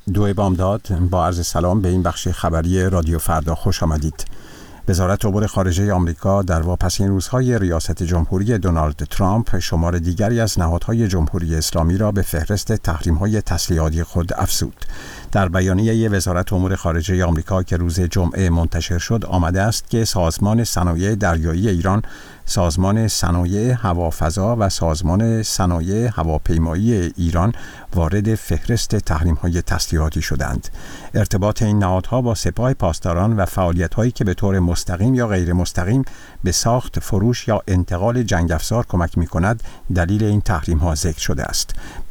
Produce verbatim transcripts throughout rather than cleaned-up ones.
دو بامداد، با عرض سلام به این بخش خبری رادیو فردا خوش آمدید. وزارت امور خارجه آمریکا در واپسین روزهای ریاست جمهوری دونالد ترامپ شمار دیگری از نهادهای جمهوری اسلامی را به فهرست تحریم‌های تسلیحاتی خود افزود. در بیانیه وزارت امور خارجه آمریکا که روز جمعه منتشر شد آمده است که سازمان صنایع دریایی ایران، سازمان صنایع هوافضا و سازمان صنایع هواپیمایی ایران وارد فهرست تحریم‌های تسلیحاتی شدند. ارتباط این نهادها با سپاه پاسداران و فعالیت‌هایی که به طور مستقیم یا غیر مستقیم به ساخت، فروش یا انتقال جنگ افزار کمک می‌کند دلیل این تحریم‌ها ذکر شده است.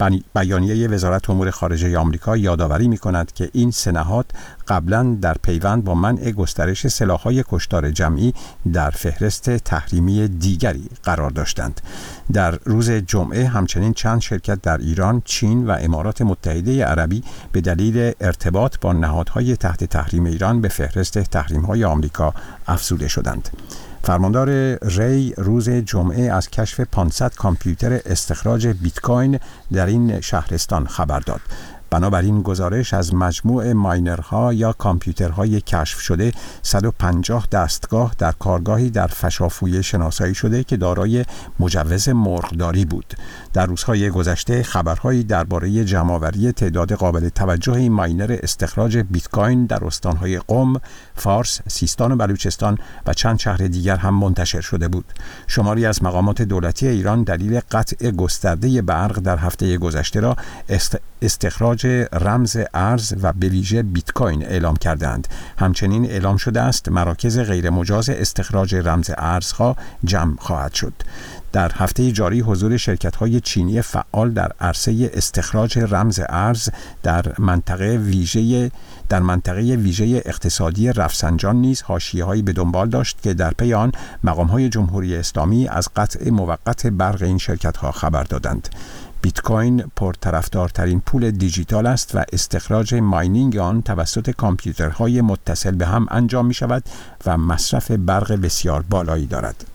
بیانیه وزارت امور خارجه آمریکا یادآوری می‌کند که این سه نهاد قبلا در پیوند با منع گسترش سلاح‌های کشتار جمعی در فهرست تحریمی دیگری قرار داشتند. در روز جمعه همچنین چند شرکت در ایران، چین و امارات متحده عربی به دلیل ارتباط با نهادهای تحت تحریم ایران به فهرست تحریم‌های آمریکا افزوده شدند. فرماندار ری روز جمعه از کشف پانصد کامپیوتر استخراج بیت کوین در این شهرستان خبر داد. بنابراین گزارش از مجموع ماینرها یا کامپیوترهای کشف شده صد و پنجاه دستگاه در کارگاهی در فشافویه شناسایی شده که دارای مجوز مرغداری بود. در روزهای گذشته خبرهایی درباره جمع‌آوری تعداد قابل توجه این ماینر استخراج بیت کوین در استانهای قم، فارس، سیستان و بلوچستان و چند شهر دیگر هم منتشر شده بود. شماری از مقامات دولتی ایران دلیل قطع گسترده برق در هفته گذشته را است استخراج رمز ارز و به ویژه بیت کوین اعلام کردند. همچنین اعلام شده است مراکز غیر مجاز استخراج رمز ارزها جمع خواهد شد. در هفته جاری حضور شرکت‌های چینی فعال در عرصه استخراج رمز ارز در منطقه ویژه در منطقه ویژه اقتصادی رفسنجان نیز حاشیه‌هایی به دنبال داشت که در پی آن مقام‌های جمهوری اسلامی از قطع موقت برق این شرکت‌ها خبر دادند. بیت کوین پرطرفدارترین پول دیجیتال است و استخراج ماینینگ آن توسط کامپیوترهای متصل به هم انجام می شود و مصرف برق بسیار بالایی دارد.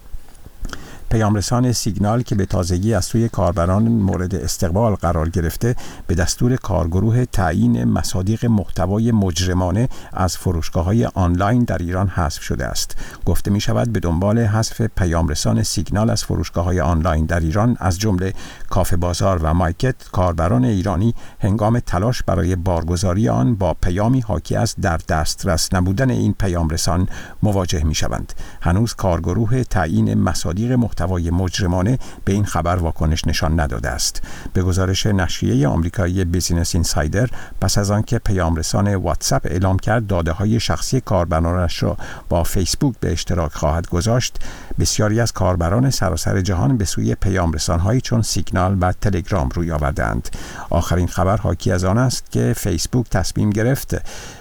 پیامرسان سیگنال که به تازگی از سوی کاربران مورد استقبال قرار گرفته به دستور کارگروه تعیین مصادیق محتوای مجرمانه از فروشگاه‌های آنلاین در ایران حذف شده است. گفته می شود به دنبال حذف پیامرسان سیگنال از فروشگاه‌های آنلاین در ایران از جمله کافه بازار و مایکت، کاربران ایرانی هنگام تلاش برای بارگذاری آن با پیامی حاکی از در دسترس نبودن این پیامرسان مواجه می شوند. هنوز کارگروه تعیین مصادیق محتوای محتوای مجرمانه به این خبر واکنش نشان نداده است. به گزارش نشریه آمریکایی بیزینس اینسایدر، پس از آنکه پیامرسان واتساپ اعلام کرد داده‌های شخصی کاربرانش را با فیسبوک به اشتراک خواهد گذاشت، بسیاری از کاربران سراسر جهان به سوی پیامرسان‌هایی چون سیگنال و تلگرام روی آوردند. آخرین خبر حاکی از آن است که فیسبوک تصمیم گرفت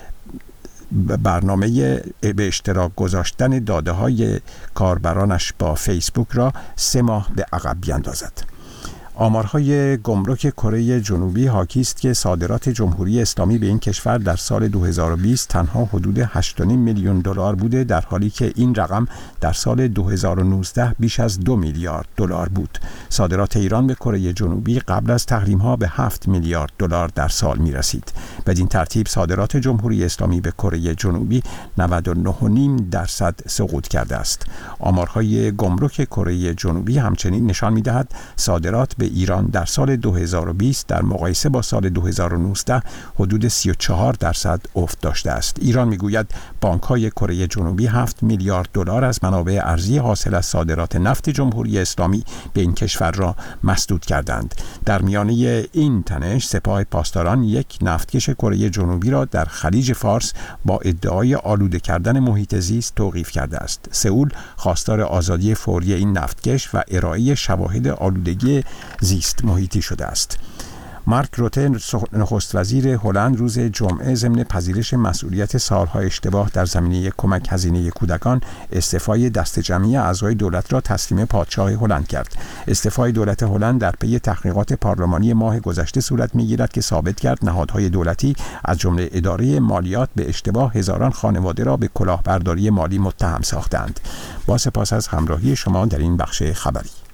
برنامه به اشتراک گذاشتن داده‌های کاربرانش با فیسبوک را سه ماه به عقب بیندازد. آمارهای گمرک کره جنوبی حاکی است که صادرات جمهوری اسلامی به این کشور در سال دو هزار و بیست تنها حدود هشت و نیم میلیون دلار بوده، در حالی که این رقم در سال دو هزار و نوزده بیش از دو میلیارد دلار بود. صادرات ایران به کره جنوبی قبل از تحریم‌ها به هفت میلیارد دلار در سال می‌رسید. بدین ترتیب صادرات جمهوری اسلامی به کره جنوبی نود و نه و نیم درصد سقوط کرده است. آمارهای گمرک کره جنوبی همچنین نشان می‌دهد صادرات به ایران در سال دو هزار و بیست در مقایسه با سال دو هزار و نوزده حدود سی و چهار درصد افت داشته است. ایران میگوید بانک‌های کره جنوبی هفت میلیارد دلار از منابع ارزی حاصل از صادرات نفت جمهوری اسلامی به این کشور را مسدود کردند. در میانه این تنش سپاه پاسداران یک نفتکش کره جنوبی را در خلیج فارس با ادعای آلوده کردن محیط زیست توقیف کرده است. سئول خواستار آزادی فوری این نفتکش و ارائه شواهد آلودگی زیست محیطی شده است. مارک روته نخست وزیر هلند روز جمعه ضمن پذیرش مسئولیت سالها اشتباه در زمینه کمک هزینه کودکان استعفای دست جمعی اعضای دولت را تسلیم پادشاه هلند کرد. استعفای دولت هلند در پی تحقیقات پارلمانی ماه گذشته صورت می‌گیرد که ثابت کرد نهادهای دولتی از جمله اداره مالیات به اشتباه هزاران خانواده را به کلاهبرداری مالی متهم ساختند. با سپاس از همراهی شما در این بخش خبری.